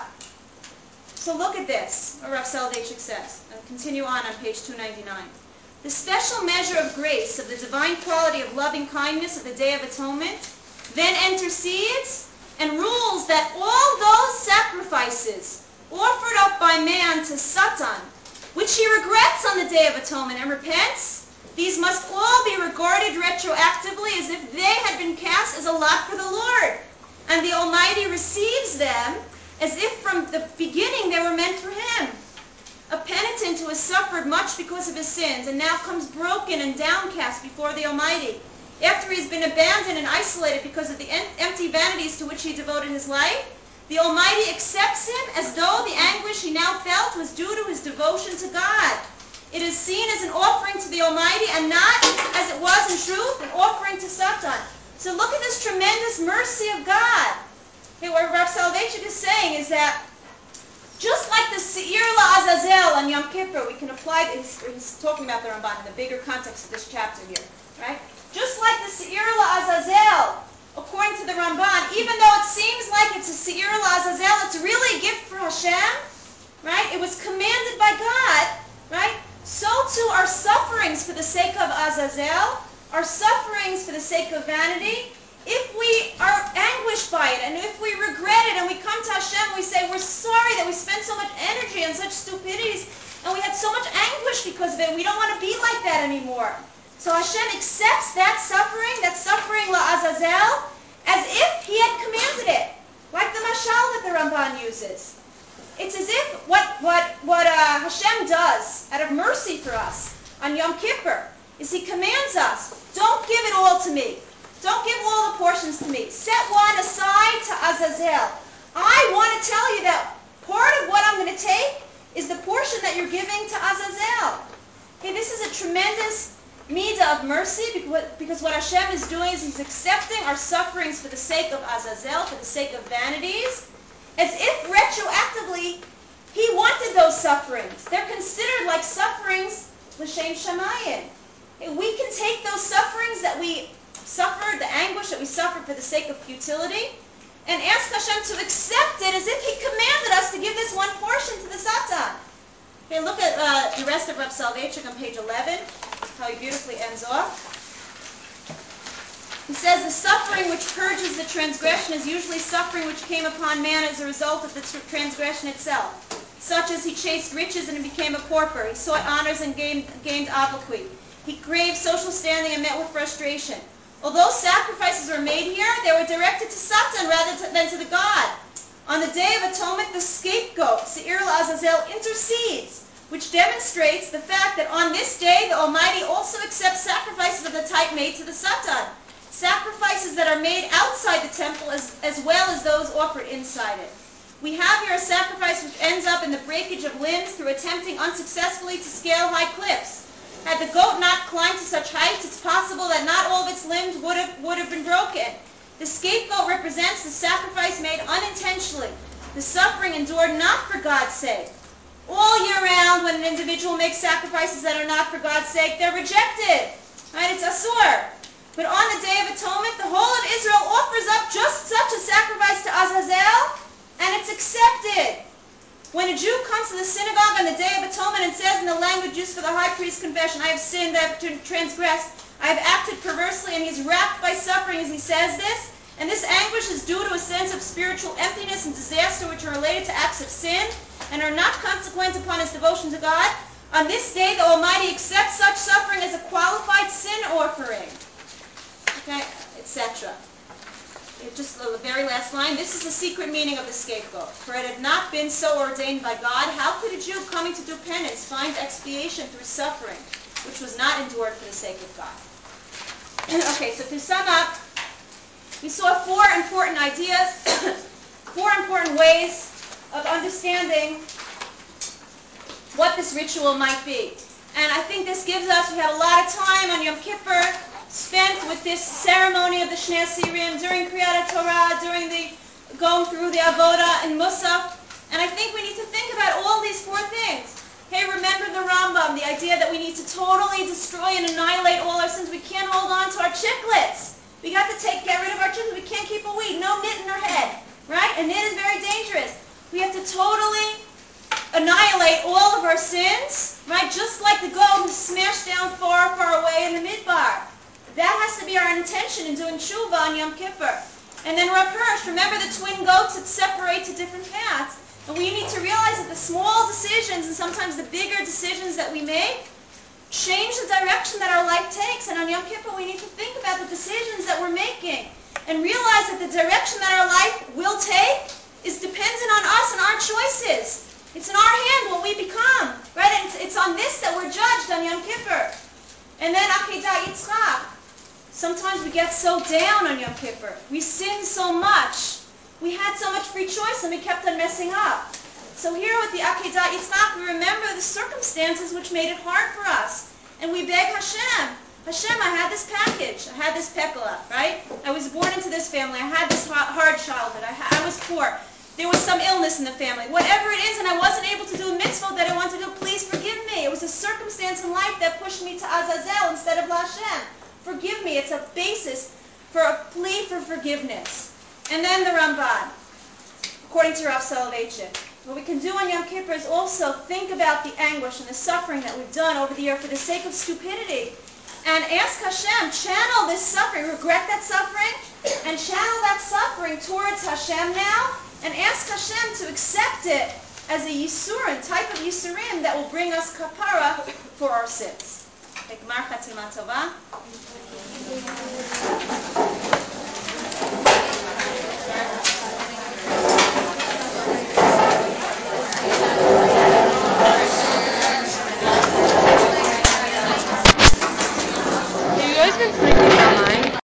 So look at this, what Rav Soloveitchik says. I'll continue on page 299. The special measure of grace of the divine quality of loving kindness of the Day of Atonement then intercedes and rules that all those sacrifices offered up by man to Satan which he regrets on the Day of Atonement and repents, these must all be regarded retroactively as if they had been cast as a lot for the Lord, and the Almighty receives them as if from the beginning they were meant for him. A penitent who has suffered much because of his sins and now comes broken and downcast before the Almighty, after he has been abandoned and isolated because of the empty vanities to which he devoted his life, the Almighty accepts him as though the anguish he now felt was due to his devotion to God. It is seen as an offering to the Almighty and not, as it was in truth, an offering to Satan. So look at this tremendous mercy of God. Okay, what Rav Soloveitchik is saying is that just like the Seir LaAzazel on Yom Kippur, we can apply this, he's talking about the Ramban in the bigger context of this chapter here, right? Just like the Seir LaAzazel, according to the Ramban, even though it seems like it's a Seir LaAzazel, it's really a gift for Hashem, right? It was commanded by God, right? So too our sufferings for the sake of Azazel, our sufferings for the sake of vanity, if we are anguished by it, and if we regret it, and we come to Hashem and we say, we're sorry that we spent so much energy on such stupidities, and we had so much anguish because of it, and we don't want to be like that anymore. So Hashem accepts that suffering la'azazel, as if he had commanded it, like the mashal that the Ramban uses. It's as if what Hashem does out of mercy for us on Yom Kippur is he commands us, don't give it all to me. Don't give all the portions to me. Set one aside to Azazel. I want to tell you that part of what I'm going to take is the portion that you're giving to Azazel. Okay, this is a tremendous midah of mercy, because what Hashem is doing is he's accepting our sufferings for the sake of Azazel, for the sake of vanities, as if retroactively he wanted those sufferings. They're considered like sufferings l'shem shamayim. We can take those sufferings that we suffered, the anguish that we suffered for the sake of futility, and ask Hashem to accept it as if he commanded us to give this one portion to the Satan. Okay, look at the rest of Rav Soloveitchik on page 11, how he beautifully ends off. He says, the suffering which purges the transgression is usually suffering which came upon man as a result of the transgression itself, such as he chased riches and became a pauper, he sought honors and gained obloquy, he craved social standing and met with frustration. Although sacrifices were made here, they were directed to Satan rather than to the God. On the Day of Atonement, the scapegoat, Seir LaAzazel, intercedes, which demonstrates the fact that on this day, the Almighty also accepts sacrifices of the type made to the Satan, sacrifices that are made outside the temple as well as those offered inside it. We have here a sacrifice which ends up in the breakage of limbs through attempting unsuccessfully to scale high cliffs. Had the goat not climbed to such heights, it's possible that not all of its limbs would have been broken. The scapegoat represents the sacrifice made unintentionally, the suffering endured not for God's sake. All year round, when an individual makes sacrifices that are not for God's sake, they're rejected. Right? It's asur. But on the Day of Atonement, the whole of Israel offers up just such a sacrifice to Azazel, and it's accepted. When a Jew comes to the synagogue on the Day of Atonement and says in the language used for the high priest's confession, I have sinned, I have transgressed, I have acted perversely, and he's racked by suffering as he says this, and this anguish is due to a sense of spiritual emptiness and disaster which are related to acts of sin and are not consequent upon his devotion to God, on this day the Almighty accepts such suffering as a qualified sin offering. Okay, etc. Just the very last line, this is the secret meaning of the scapegoat. For it had not been so ordained by God, how could a Jew coming to do penance find expiation through suffering, which was not endured for the sake of God? Okay, so to sum up, we saw four important ideas, four important ways of understanding what this ritual might be. And I think this gives us, we had a lot of time on Yom Kippur spent with this ceremony of the Shnei Asirim during Kriyat Torah, during the going through the Avodah and Musaf. And I think we need to think about all these four things. Hey, remember the Rambam, the idea that we need to totally destroy and annihilate all our sins. We can't hold on to our chiclets. We got to get rid of our chiclets. We can't keep a weed. No knit in our head. Right? And knit is very dangerous. We have to totally annihilate all of our sins. Right? Just like the goat who smashed down far, far away in the midbar. That has to be our intention in doing tshuva on Yom Kippur. And then Rav Hirsch, remember the twin goats that separate to different paths. And we need to realize that the small decisions and sometimes the bigger decisions that we make change the direction that our life takes. And on Yom Kippur, we need to think about the decisions that we're making and realize that the direction that our life will take is dependent on us and our choices. It's in our hand what we become, right? And it's on this that we're judged on Yom Kippur. And then Akedat Yitzchak. Sometimes we get so down on Yom Kippur. We sin so much. We had so much free choice and we kept on messing up. So here with the Akedat Yitzchak, we remember the circumstances which made it hard for us. And we beg Hashem, Hashem, I had this package. I had this pekala, right? I was born into this family. I had this hard childhood. I was poor. There was some illness in the family. Whatever it is, and I wasn't able to do a mitzvah that I wanted to do, please forgive me. It was a circumstance in life that pushed me to Azazel instead of Hashem. Forgive me. It's a basis for a plea for forgiveness. And then the Ramban, according to Rav Soloveitchik. What we can do on Yom Kippur is also think about the anguish and the suffering that we've done over the year for the sake of stupidity. And ask Hashem, channel this suffering, regret that suffering, and channel that suffering towards Hashem now, and ask Hashem to accept it as a Yisurin, type of Yisurim that will bring us kapara for our sins.